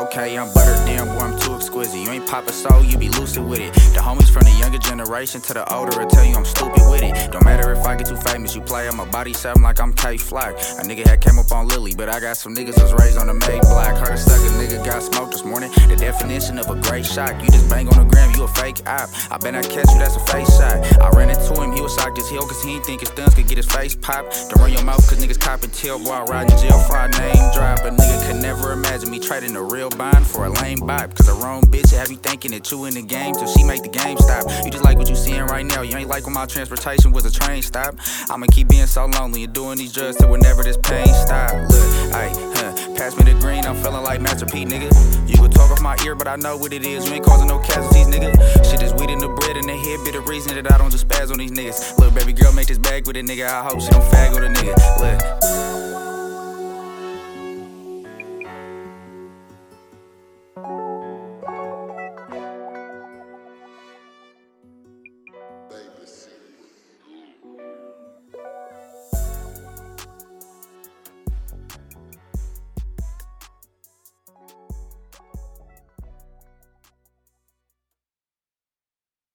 okay, I'm butter, damn boy, I'm too exquisite. You ain't pop a soul, you be lucid with it. The homies from the younger generation to the older will tell you I'm stupid with it. Don't matter if I get too famous, you play on my body something like I'm K-Flock. A nigga had came up on Lily, but I got some niggas that's raised on the made block. Heard a sucker nigga got smoked this morning. The definition of a great shot. You just bang on the gram, you a fake op. I bet I catch you, that's a face shot. I ran into him, he was shocked as hell, cause he ain't think his thuns could get his face popped. Don't run your mouth, cause niggas cop and tell, boy, I ride in jail for a name drop. A nigga could never imagine me trading a real bond for a lame bop. Cause a wrong bitch have you thinking that you in the game till she make the game stop. You just like what you seeing right now, you ain't like when my transportation was a train stop. I'ma keep being so lonely and doing these drugs till whenever this pain stop. Look, ayy, pass me the green, I'm feeling like Master P, nigga. You can talk off my ear, but I know what it is. You ain't causing no casualties, nigga. Shit is weed in the bread and the head be the reason that I don't just spaz on these niggas. Little baby girl make this bag with a nigga, I hope she don't fag with a nigga. Look.